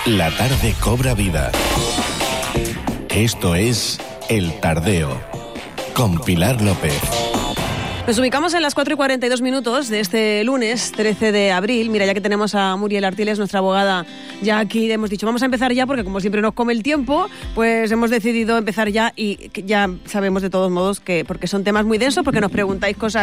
La tarde cobra vida. Esto es El Tardeo, con Pilar López. Nos ubicamos en las 4:42 de este lunes 13 de abril. Mira, ya que tenemos a Muriel Artiles, nuestra abogada, ya aquí hemos dicho, vamos a empezar ya, porque como siempre nos come el tiempo, pues hemos decidido empezar ya, y ya sabemos de todos modos que, porque son temas muy densos, porque nos preguntáis cosas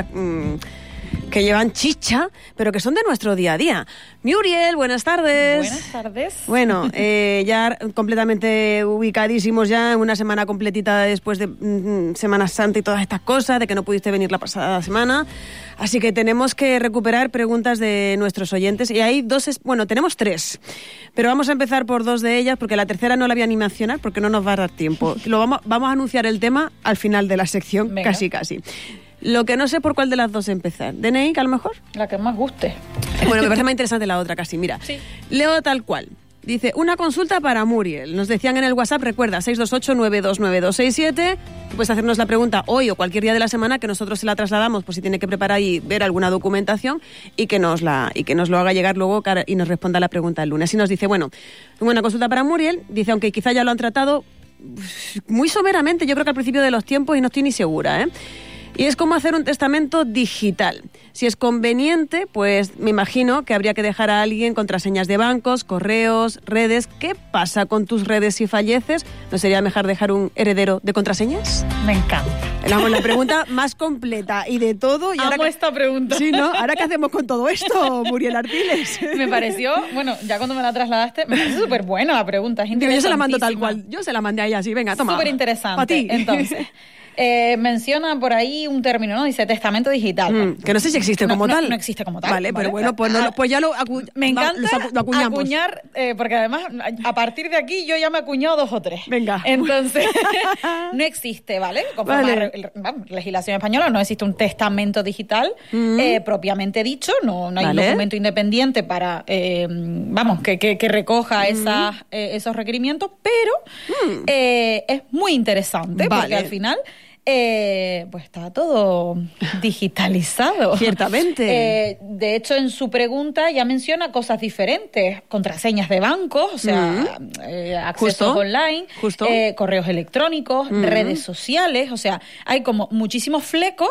que llevan chicha, pero que son de nuestro día a día. Muriel, buenas tardes. Buenas tardes. Bueno, ya completamente ubicadísimos ya en una semana completita después de Semana Santa y todas estas cosas, de que no pudiste venir la pasada semana. Así que tenemos que recuperar preguntas de nuestros oyentes. Y hay tenemos tres. Pero vamos a empezar por dos de ellas, porque la tercera no la voy a ni mencionar, porque no nos va a dar tiempo. Vamos a anunciar el tema al final de la sección. Venga. Casi. Lo que no sé por cuál de las dos empezar. ¿DNI, a lo mejor? La que más guste. Bueno, me parece más interesante la otra casi. Mira, sí. Leo tal cual. Dice, una consulta para Muriel. Nos decían en el WhatsApp, recuerda, 628-929267. Puedes hacernos la pregunta hoy o cualquier día de la semana, que nosotros se la trasladamos, por si tiene que preparar y ver alguna documentación, y que nos lo haga llegar luego y nos responda la pregunta el lunes. Y nos dice, bueno, una consulta para Muriel. Dice, aunque quizá ya lo han tratado muy someramente, yo creo que al principio de los tiempos, y no estoy ni segura, ¿eh? Y es como hacer un testamento digital. Si es conveniente, pues me imagino que habría que dejar a alguien contraseñas de bancos, correos, redes. ¿Qué pasa con tus redes si falleces? ¿No sería mejor dejar un heredero de contraseñas? Me encanta. La pregunta más completa y de todo. Y amo esta pregunta. Sí, ¿no? ¿Ahora qué hacemos con todo esto, Muriel Artiles? Me pareció, ya cuando me la trasladaste, me parece súper buena la pregunta. Es yo se la mando tal cual. Yo se la mandé a ella así, venga, toma. Súper interesante. Para ti. Entonces... menciona por ahí un término, ¿no? Dice testamento digital. Que no sé si existe como tal. No existe como tal. Vale, pero bueno, pues ya lo me encanta lo acuñamos. Acuñar, porque además, a partir de aquí, yo ya me he acuñado 2 o 3. Venga. Entonces, no existe, ¿vale? Conforme a legislación española, no existe un testamento digital propiamente dicho, no hay un documento independiente para, que recoja esos requerimientos, pero es muy interesante, porque al final... pues está todo digitalizado. Ciertamente. De hecho, en su pregunta ya menciona cosas diferentes. Contraseñas de bancos, o sea, accesos online, correos electrónicos, redes sociales. O sea, hay como muchísimos flecos.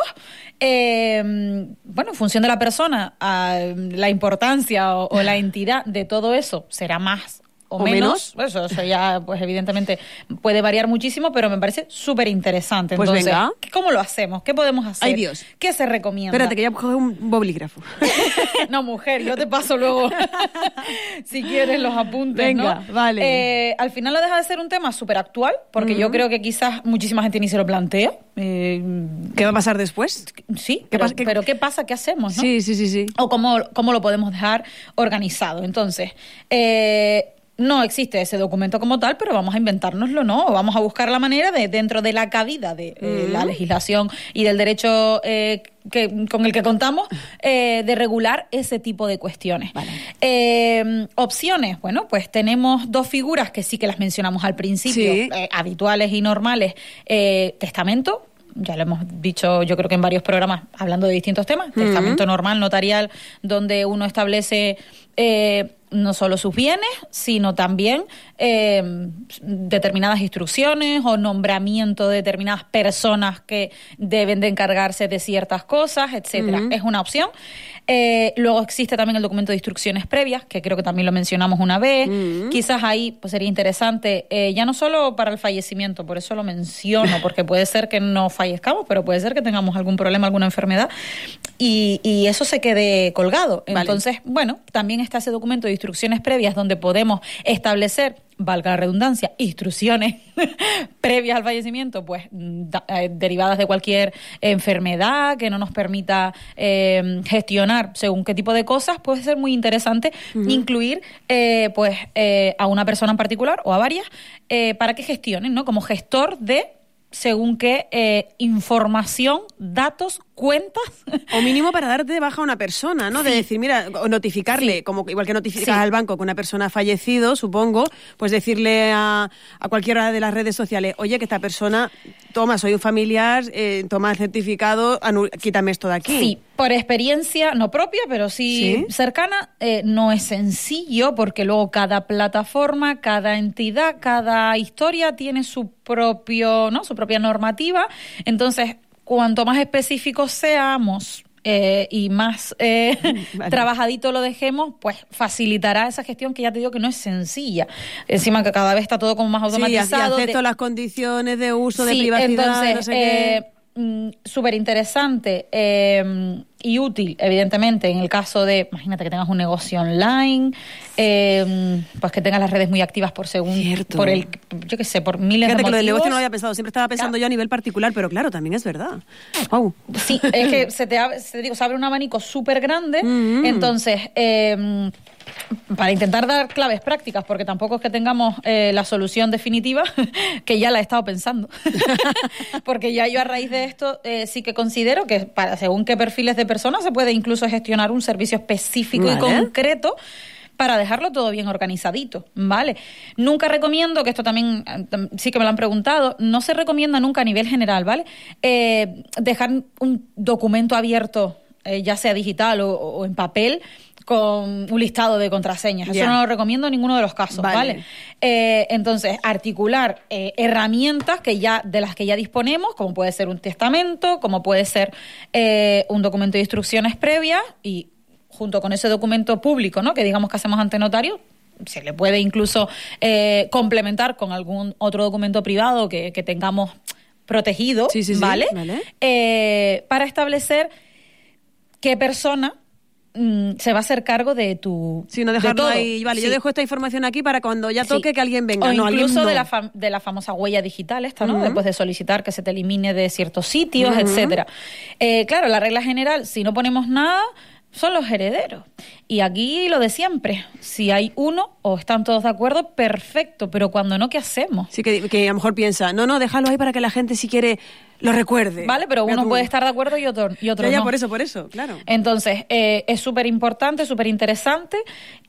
En función de la persona, la importancia o la entidad de todo eso será más o menos. Eso ya, pues evidentemente puede variar muchísimo, pero me parece súper interesante. Pues entonces, venga. ¿cómo lo hacemos? ¿Qué podemos hacer? ¡Ay, Dios! ¿Qué se recomienda? Espérate, que ya coge un bolígrafo. No, mujer, yo te paso luego, si quieres, los apuntes. Venga, ¿no? vale. Al final no deja de ser un tema súper actual, porque yo creo que quizás muchísima gente ni se lo plantea. ¿Qué va a pasar después? Sí, pero ¿qué pasa? ¿Qué hacemos? ¿no? Sí. O cómo lo podemos dejar organizado. Entonces, no existe ese documento como tal, pero vamos a inventárnoslo, ¿no? O vamos a buscar la manera de, dentro de la cabida de la legislación y del derecho con el que contamos, de regular ese tipo de cuestiones. Vale. Opciones, bueno, pues tenemos 2 figuras que sí que las mencionamos al principio, habituales y normales. Testamento. Ya lo hemos dicho, yo creo que en varios programas, hablando de distintos temas. Testamento normal, notarial, donde uno establece no solo sus bienes, sino también determinadas instrucciones o nombramiento de determinadas personas que deben de encargarse de ciertas cosas, etcétera. Es una opción. Luego existe también el documento de instrucciones previas, que creo que también lo mencionamos una vez. Quizás ahí pues sería interesante, ya no solo para el fallecimiento, por eso lo menciono, porque puede ser que no fallezcamos, pero puede ser que tengamos algún problema, alguna enfermedad, y eso se quede colgado. Entonces, también está ese documento de instrucciones previas donde podemos establecer, valga la redundancia, instrucciones previas al fallecimiento, pues derivadas de cualquier enfermedad que no nos permita gestionar según qué tipo de cosas. Puede ser muy interesante incluir a una persona en particular o a varias para que gestionen, ¿no? Como gestor de según qué información, datos cuentas. O mínimo para darte de baja a una persona, ¿no? Sí. De decir, mira, o notificarle, como igual que notificas al banco que una persona ha fallecido, supongo, pues decirle a cualquiera de las redes sociales, oye, que esta persona, toma, soy un familiar, toma el certificado, quítame esto de aquí. Sí, por experiencia, no propia, pero sí cercana, no es sencillo, porque luego cada plataforma, cada entidad, cada historia tiene su propia normativa. Entonces, cuanto más específicos seamos y más trabajadito lo dejemos, pues facilitará esa gestión, que ya te digo que no es sencilla. Encima que cada vez está todo como más automatizado. Sí, acepto las condiciones de uso, de privacidad, entonces, no sé qué. Súper interesante y útil, evidentemente, en el caso de, imagínate que tengas un negocio online, pues que tengas las redes muy activas por segundo, por miles de motivos. Que lo del negocio no lo había pensado, siempre estaba pensando yo a nivel particular, pero claro, también es verdad. Wow. Sí, es que se abre un abanico súper grande, entonces para intentar dar claves prácticas, porque tampoco es que tengamos la solución definitiva, que ya la he estado pensando. Porque ya yo a raíz de esto sí que considero que según qué perfiles de personas se puede incluso gestionar un servicio específico y concreto para dejarlo todo bien organizadito, ¿vale? Nunca recomiendo, que esto también sí que me lo han preguntado, no se recomienda nunca a nivel general, ¿vale? Dejar un documento abierto, ya sea digital o en papel, con un listado de contraseñas. Eso no lo recomiendo en ninguno de los casos, ¿vale? Entonces, articular herramientas de las que ya disponemos, como puede ser un testamento, como puede ser un documento de instrucciones previas, y junto con ese documento público, ¿no?, que digamos que hacemos ante notario, se le puede incluso complementar con algún otro documento privado que tengamos protegido, ¿vale? Para establecer qué persona se va a hacer cargo de tu... Sí, no dejarlo de ahí. Vale, yo dejo esta información aquí para cuando ya toque que alguien venga. O incluso de la famosa huella digital esta, ¿no? Después de solicitar que se te elimine de ciertos sitios, etcétera. Claro, la regla general, si no ponemos nada, son los herederos. Y aquí lo de siempre. Si hay uno o están todos de acuerdo, perfecto. Pero cuando no, ¿qué hacemos? Sí, que a lo mejor piensa, no, déjalo ahí para que la gente, si quiere, lo recuerde. Vale, pero uno puede estar de acuerdo y otro ya, no. Por eso, claro. Entonces, es súper importante, súper interesante.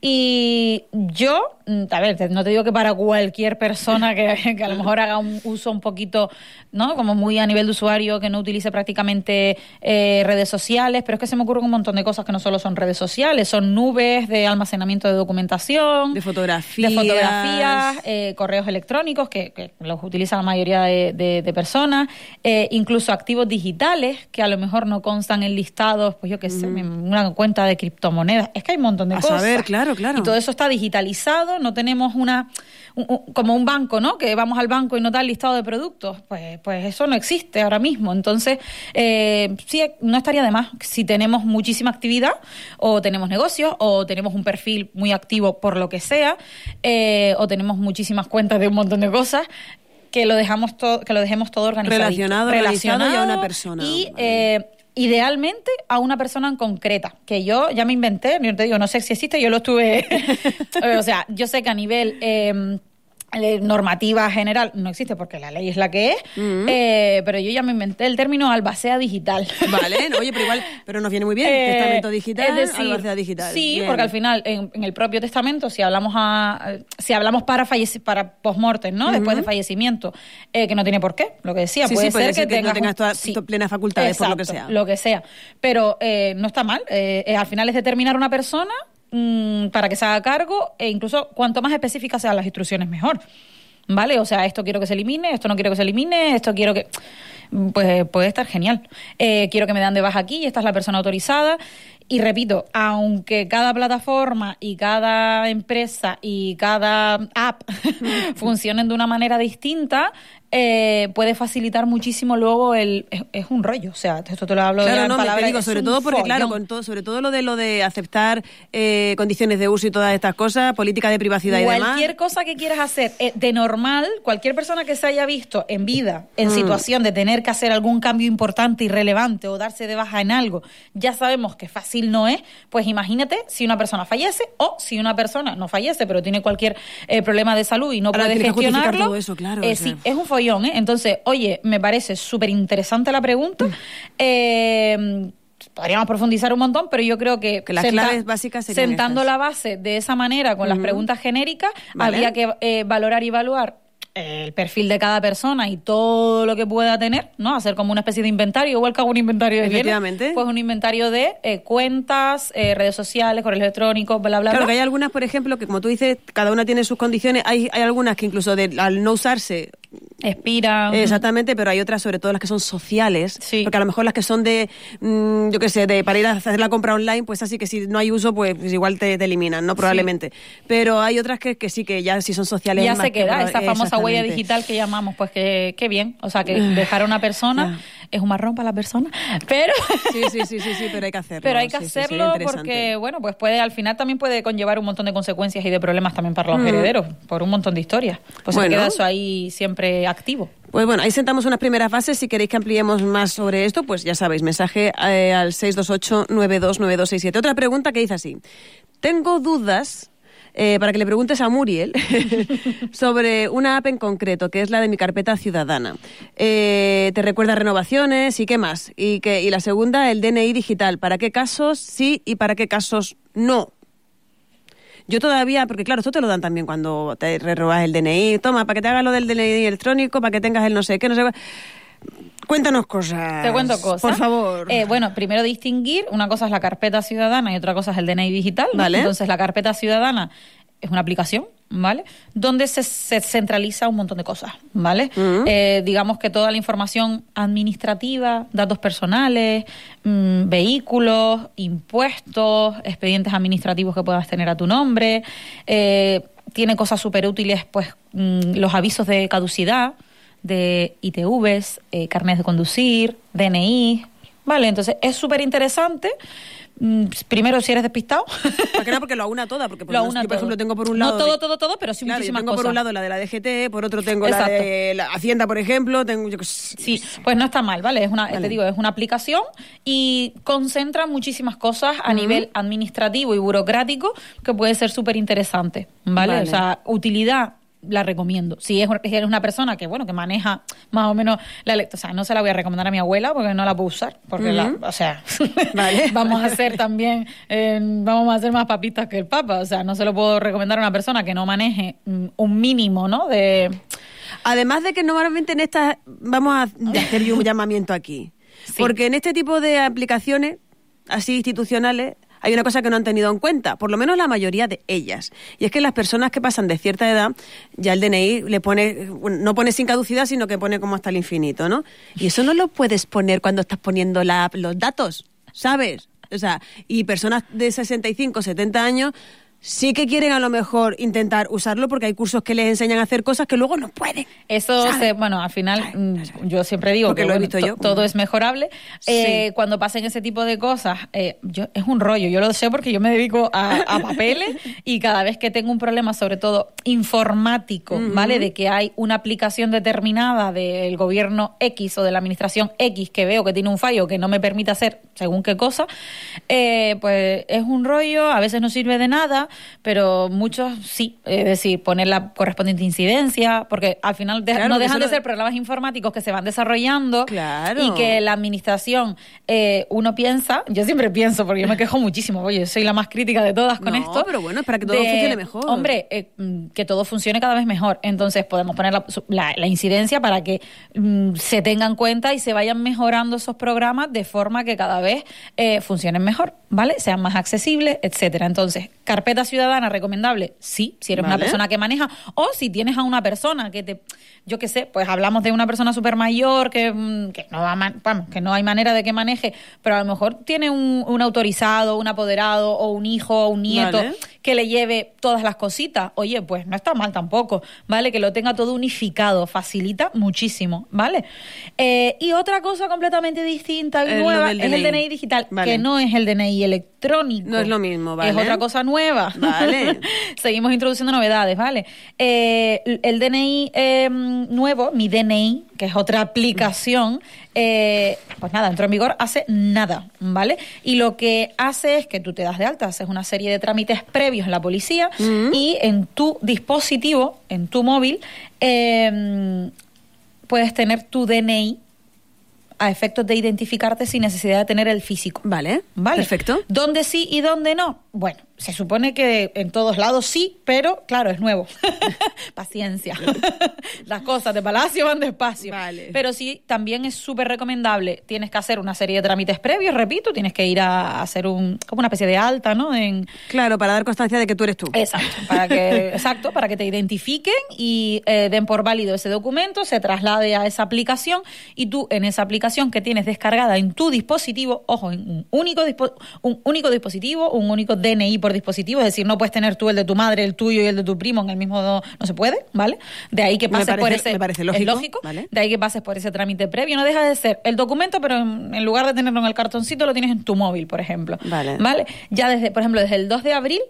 Y yo, a ver, no te digo que para cualquier persona que a lo mejor haga un uso un poquito, ¿no?, como muy a nivel de usuario, que no utilice prácticamente redes sociales, pero es que se me ocurren un montón de cosas que no solo son redes sociales, son nubes de almacenamiento de documentación, de fotografías, correos electrónicos que los utiliza la mayoría de personas, incluso activos digitales que a lo mejor no constan en listados, pues yo qué sé, una cuenta de criptomonedas. Es que hay un montón de cosas. A saber, claro. Y todo eso está digitalizado, no tenemos como un banco, ¿no?, que vamos al banco y nos da el listado de productos. Pues eso no existe ahora mismo. Entonces, sí, no estaría de más si tenemos muchísima actividad, o tenemos negocios, o tenemos un perfil muy activo por lo que sea, o tenemos muchísimas cuentas de un montón de cosas, que lo dejemos todo organizado. Relacionado y a una persona. Y idealmente a una persona en concreta, que yo ya me inventé, yo te digo, no sé si existe, yo lo estuve... O sea, yo sé que a nivel... normativa general no existe porque la ley es la que es, pero yo ya me inventé el término albacea digital. Vale, oye, pero nos viene muy bien, testamento digital, albacea digital. Sí, bien. Porque al final en el propio testamento, si hablamos para post-mortem, ¿no?, después de fallecimiento, que no tiene por qué, lo que decía, puede ser que no tengas todas plenas facultades, exacto, por lo que sea, pero no está mal, al final es determinar una persona para que se haga cargo, e incluso cuanto más específicas sean las instrucciones, mejor, ¿vale? O sea, esto quiero que se elimine, esto no quiero que se elimine, esto quiero que... Pues puede estar genial. Quiero que me dan de baja aquí, esta es la persona autorizada. Y repito, aunque cada plataforma y cada empresa y cada app funcionen de una manera distinta, puede facilitar muchísimo luego es un rollo. O sea, esto te lo hablo claro, en palabras. Te digo, sobre todo porque, follón. claro, sobre todo lo de aceptar condiciones de uso y todas estas cosas, política de privacidad y demás. Cualquier cosa que quieras hacer de normal, cualquier persona que se haya visto en vida, en situación de tener que hacer algún cambio importante y relevante o darse de baja en algo, ya sabemos que fácilmente perfil no es, pues imagínate si una persona fallece o si una persona no fallece, pero tiene cualquier problema de salud y no ahora puede gestionarlo. Todo eso, claro, sí, es un follón, ¿eh? Entonces, oye, me parece súper interesante la pregunta. Podríamos profundizar un montón, pero yo creo que las claves básicas serían sentando estas. la base de esa manera, con las preguntas genéricas, habría que valorar y evaluar el perfil de cada persona y todo lo que pueda tener, ¿no? Hacer como una especie de inventario, igual que hago un inventario de bienes, pues un inventario de cuentas, redes sociales, correos electrónicos, bla, bla, claro, bla. que hay algunas, por ejemplo, que como tú dices, cada una tiene sus condiciones. Hay algunas que incluso al no usarse expiran. Exactamente, pero hay otras, sobre todo las que son sociales, sí. Porque a lo mejor las que son de, yo qué sé, para ir a hacer la compra online, pues así que si no hay uso, pues igual te eliminan, ¿no? Probablemente. Sí. Pero hay otras que sí, que ya si son sociales... Ya se queda, esa famosa huella digital que llamamos, pues que bien, o sea, que dejar a una persona es un marrón para la persona, pero... Sí, pero hay que hacerlo. Pero hay que hacerlo porque, bueno, pues al final también puede conllevar un montón de consecuencias y de problemas también para los herederos, por un montón de historias. Pues se queda eso ahí siempre activo. Pues bueno, ahí sentamos unas primeras bases. Si queréis que ampliemos más sobre esto, pues ya sabéis, mensaje al 628-929267. Otra pregunta que dice así. Tengo dudas... para que le preguntes a Muriel sobre una app en concreto, que es la de mi carpeta ciudadana. Te recuerda renovaciones y qué más. Y la segunda, el DNI digital. ¿Para qué casos sí y para qué casos no? Yo todavía, porque claro, esto te lo dan también cuando te renovas el DNI. Toma, para que te hagas lo del DNI electrónico, para que tengas el no sé qué, no sé qué. Cuéntanos cosas. Te cuento cosas. Por favor. Bueno, primero distinguir, una cosa es la carpeta ciudadana y otra cosa es el DNI digital, ¿no? Vale. Entonces, la carpeta ciudadana es una aplicación, ¿vale? Donde se centraliza un montón de cosas, ¿vale? Digamos que toda la información administrativa, datos personales, vehículos, impuestos, expedientes administrativos que puedas tener a tu nombre. Tiene cosas súper útiles, pues los avisos de caducidad, de ITVs, carnets de conducir, DNI, ¿vale? Entonces es súper interesante. Primero, si eres despistado. ¿Para qué no? Porque lo aúna toda. Porque yo, por ejemplo, tengo por un lado... No todo, pero sí claro, muchísimas tengo cosas. Por un lado la de la DGT, por otro tengo la de la Hacienda, por ejemplo. Sí, pues no está mal, ¿vale? Te digo, es una aplicación y concentra muchísimas cosas a nivel administrativo y burocrático que puede ser súper interesante, ¿vale? O sea, utilidad... La recomiendo. Si eres una persona que maneja más o menos o sea, no se la voy a recomendar a mi abuela porque no la puedo usar, porque vale, vamos a hacer también vamos a hacer más papitas que el Papa, o sea, no se lo puedo recomendar a una persona que no maneje un mínimo, ¿no? Además de que normalmente en estas vamos a hacer yo un llamamiento aquí, porque en este tipo de aplicaciones así institucionales hay una cosa que no han tenido en cuenta, por lo menos la mayoría de ellas. Y es que las personas que pasan de cierta edad, ya el DNI no pone sin caducidad, sino que pone como hasta el infinito, ¿no? Y eso no lo puedes poner cuando estás poniendo los datos, ¿sabes? O sea, y personas de 65, 70 años... sí que quieren a lo mejor intentar usarlo porque hay cursos que les enseñan a hacer cosas que luego no pueden. Eso, al final, yo siempre digo porque que lo he visto yo. Todo es mejorable. Sí. Cuando pasen ese tipo de cosas, es un rollo. Yo lo sé porque yo me dedico a papeles y cada vez que tengo un problema, sobre todo informático, ¿vale? De que hay una aplicación determinada del gobierno X o de la administración X que veo que tiene un fallo que no me permite hacer según qué cosa, pues es un rollo, a veces no sirve de nada, pero muchos sí, es decir, poner la correspondiente incidencia, porque al final no dejan de ser programas informáticos que se van desarrollando y que la administración, uno piensa, yo siempre pienso, porque yo me quejo muchísimo, oye, soy la más crítica de todas con esto. No, pero bueno, es para que todo funcione mejor. Hombre, que todo funcione cada vez mejor, entonces podemos poner la incidencia para que se tengan en cuenta y se vayan mejorando esos programas de forma que cada vez funcionen mejor, ¿vale? Sean más accesibles, etcétera. Entonces, carpeta ciudadana recomendable, sí, si eres una persona que maneja, o si tienes a una persona que yo qué sé, pues hablamos de una persona súper mayor que no hay manera de que maneje, pero a lo mejor tiene un autorizado, un apoderado o un hijo o un nieto que le lleve todas las cositas. Oye, pues no está mal tampoco, ¿vale? Que lo tenga todo unificado, facilita muchísimo, ¿vale? Y otra cosa completamente distinta y nueva es el DNI digital, que no es el DNI electrónico. No es lo mismo, ¿vale? Es otra cosa nueva. Vale. Seguimos introduciendo novedades, ¿vale? El DNI nuevo, mi DNI, que es otra aplicación, pues nada, entró en vigor hace nada, ¿vale? Y lo que hace es que tú te das de alta, haces una serie de trámites previos en la policía y en tu dispositivo, en tu móvil, puedes tener tu DNI a efectos de identificarte sin necesidad de tener el físico. Vale, perfecto. ¿Dónde sí y dónde no? Bueno, se supone que en todos lados sí, pero claro, es nuevo. Paciencia. Las cosas de palacio van despacio. Vale. Pero sí, también es súper recomendable. Tienes que hacer una serie de trámites previos, repito, tienes que ir a hacer como una especie de alta, ¿no? Claro, para dar constancia de que tú eres tú. Exacto, para que te identifiquen y den por válido ese documento, se traslade a esa aplicación y tú en esa aplicación que tienes descargada en tu dispositivo, ojo, en un único dispositivo, un único DNI por dispositivo, es decir, no puedes tener tú el de tu madre, el tuyo y el de tu primo en el mismo, no se puede, ¿vale? De ahí que pases por ese... Me parece lógico. Es lógico, ¿vale? De ahí que pases por ese trámite previo, no deja de ser el documento, pero en lugar de tenerlo en el cartoncito, lo tienes en tu móvil, por ejemplo. Vale. Ya por ejemplo, desde el 2 de abril,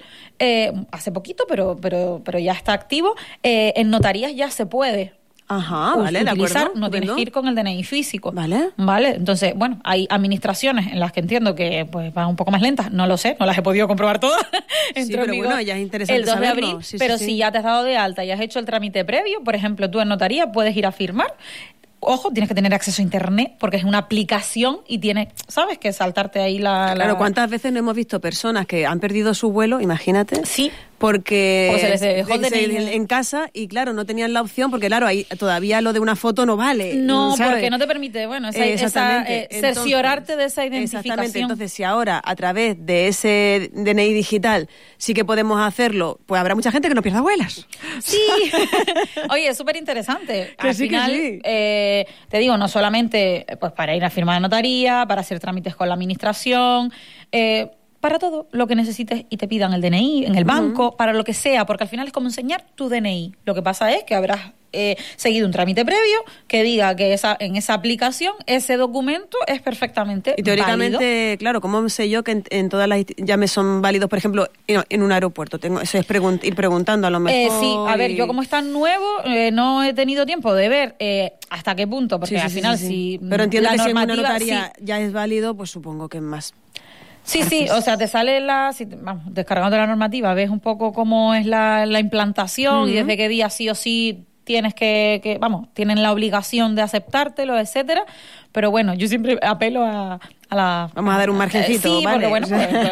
hace poquito, pero ya está activo, en notarías ya se puede. Ajá, vale, de acuerdo. No tienes que ir con el DNI físico. Vale. Vale, entonces, bueno, hay administraciones en las que entiendo que pues van un poco más lentas, no lo sé, no las he podido comprobar todas. Sí, pero bueno, ya es interesante el 2 saberlo. de abril, Sí, pero sí. si ya te has dado de alta y has hecho el trámite previo, por ejemplo, tú en notaría puedes ir a firmar. Ojo, tienes que tener acceso a internet porque es una aplicación y tienes, ¿sabes? Que saltarte ahí Claro, ¿cuántas veces no hemos visto personas que han perdido su vuelo, imagínate? Sí. Porque se les dejó el DNI en casa y claro, no tenían la opción porque claro, ahí todavía lo de una foto no vale. No, ¿sabes? porque no te permite, bueno, Exactamente. cerciorarte de esa identificación. Exactamente, entonces si ahora a través de ese DNI digital sí que podemos hacerlo, pues habrá mucha gente que no pierda vuelas. Sí, oye, es súper interesante. Que Al sí, final, que sí. te digo, no solamente pues para ir a firmar a notaría, para hacer trámites con la administración, para todo lo que necesites y te pidan el DNI en el banco, para lo que sea, porque al final es como enseñar tu DNI. Lo que pasa es que habrás seguido un trámite previo que diga que en esa aplicación ese documento es perfectamente Y teóricamente, válido. claro, ¿cómo sé yo que en todas las ya me son válidos, por ejemplo, en un aeropuerto? Eso es ir preguntando a lo mejor. Sí, a ver, yo como es tan nuevo, no he tenido tiempo de ver hasta qué punto, porque al final si Pero entiendo la que si en una normativa, notaría ya es válido, pues supongo que es más. Sí, o sea, te sale descargando la normativa, ves un poco cómo es la implantación y desde qué día sí o sí tienes tienen la obligación de aceptártelo, etcétera. Pero bueno, yo siempre apelo a la... Vamos a dar un margencito, sí, ¿vale? porque bueno,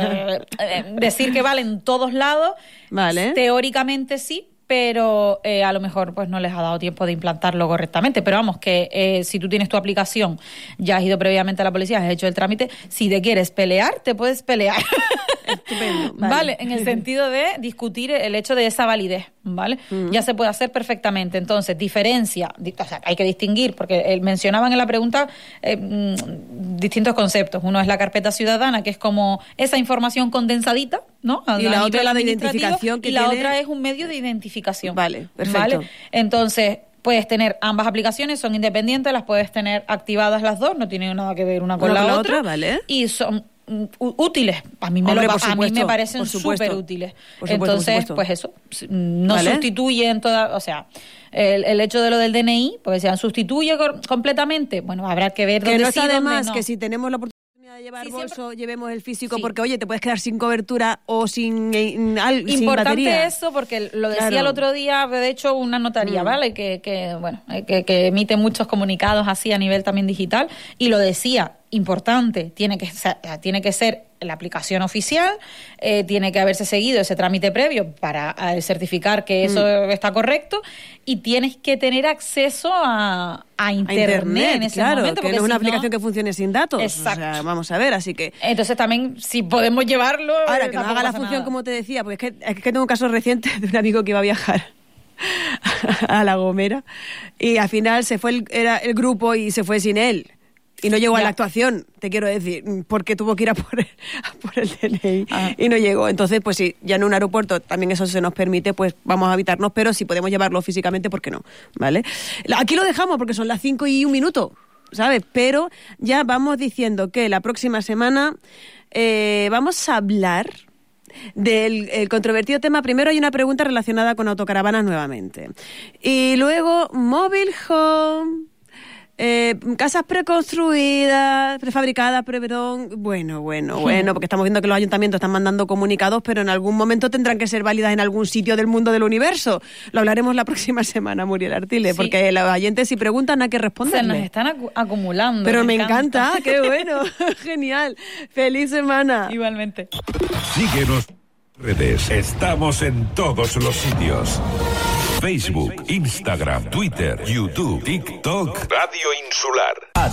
decir que vale en todos lados, Vale. Teóricamente sí, pero a lo mejor pues no les ha dado tiempo de implantarlo correctamente. Pero vamos, que si tú tienes tu aplicación, ya has ido previamente a la policía, has hecho el trámite, si te quieres pelear, te puedes pelear. Estupendo. Vale, en el sentido de discutir el hecho de esa validez, ¿vale? Ya se puede hacer perfectamente. Entonces, o sea, hay que distinguir, porque mencionaban en la pregunta distintos conceptos. Uno es la carpeta ciudadana, que es como esa información condensadita, ¿no? Y la otra es la de administrativo, identificación que y la tiene... otra es un medio de identificación. Vale, perfecto. ¿Vale? Entonces, puedes tener ambas aplicaciones, son independientes, las puedes tener activadas las dos, no tienen nada que ver una con la otra. ¿Vale? Y son útiles. A mí me parecen súper útiles. Entonces, pues eso, no ¿vale? sustituyen o sea, el hecho de lo del DNI, porque si sustituye completamente, bueno, habrá que ver dónde no sí, está de dónde más no. que si tenemos la oportunidad de llevar Sí, bolso, llevemos el físico, Sí. porque oye, te puedes quedar sin cobertura o sin Importante batería. eso, porque lo decía Claro. el otro día, de hecho, una notaría, ¿vale? Que emite muchos comunicados así a nivel también digital, y lo decía, importante, tiene que ser la aplicación oficial, tiene que haberse seguido ese trámite previo para certificar que eso está correcto, y tienes que tener acceso a internet en ese claro, momento. que no es una aplicación que funcione sin datos. Exacto. O sea, vamos a ver, así que... Entonces también, si podemos llevarlo... Ahora, que nos haga la función nada. como te decía, porque es que tengo un caso reciente de un amigo que iba a viajar a La Gomera y al final era el grupo y se fue sin él. Y no llegó a la actuación, te quiero decir, porque tuvo que ir a por el DNI y no llegó. Entonces, pues sí, ya en un aeropuerto también eso se nos permite, pues vamos a evitarnos, pero si podemos llevarlo físicamente, ¿por qué no? ¿Vale? Aquí lo dejamos porque son las 5:01, ¿sabes? Pero ya vamos diciendo que la próxima semana vamos a hablar del el controvertido tema. Primero hay una pregunta relacionada con autocaravanas nuevamente. Y luego, Mobile Home... Casas preconstruidas, prefabricadas, bueno, porque estamos viendo que los ayuntamientos están mandando comunicados, pero en algún momento tendrán que ser válidas en algún sitio del mundo del universo. Lo hablaremos la próxima semana, Muriel Artile, porque los oyentes si preguntan hay que responderle. Se nos están acumulando. Pero me encanta, qué bueno, genial. Feliz semana. Igualmente. Síguenos en redes. Estamos en todos los sitios. Facebook, Instagram, Twitter, YouTube, TikTok. Radio Insular.